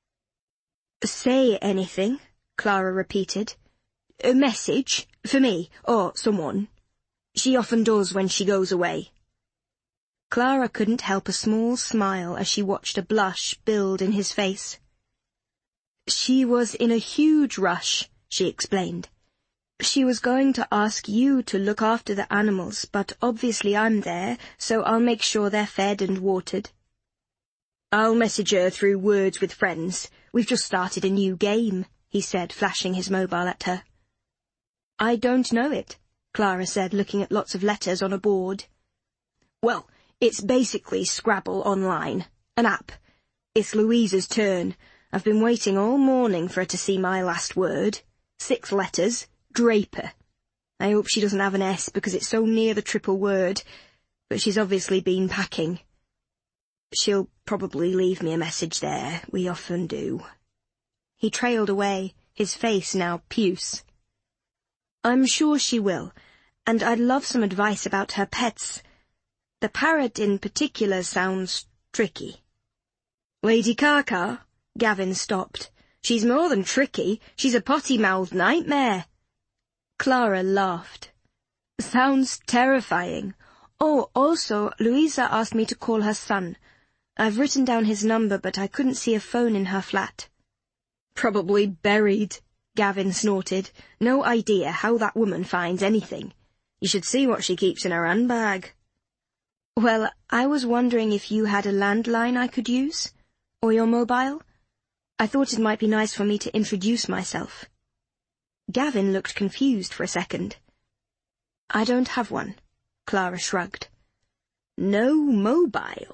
"Say anything?" Clara repeated. "A message? For me, or someone? She often does when she goes away." Clara couldn't help a small smile as she watched a blush build in his face. "She was in a huge rush," she explained. "She was going to ask you to look after the animals, but obviously I'm there, so I'll make sure they're fed and watered." "I'll message her through Words with Friends. We've just started a new game," he said, flashing his mobile at her. "I don't know it," Clara said, looking at lots of letters on a board. "Well, it's basically Scrabble online, an app. It's Louisa's turn. I've been waiting all morning for her to see my last word. Six letters, Draper. I hope she doesn't have an S because it's so near the triple word, but she's obviously been packing. She'll probably leave me a message there, we often do." He trailed away, his face now puce. "I'm sure she will, and I'd love some advice about her pets. The parrot in particular sounds tricky." "Lady Carcar?" Gavin stopped. "She's more than tricky, she's a potty-mouthed nightmare." Clara laughed. "Sounds terrifying. Oh, also, Louisa asked me to call her son. I've written down his number, but I couldn't see a phone in her flat." "Probably buried," Gavin snorted. "No idea how that woman finds anything. You should see what she keeps in her handbag." "Well, I was wondering if you had a landline I could use, or your mobile. I thought it might be nice for me to introduce myself." Gavin looked confused for a second. "I don't have one," Clara shrugged. "No mobile?"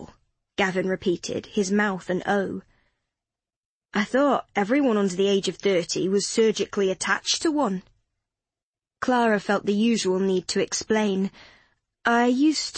Gavin repeated, his mouth an O. I thought everyone under the age of thirty was surgically attached to one. Clara felt the usual need to explain. I used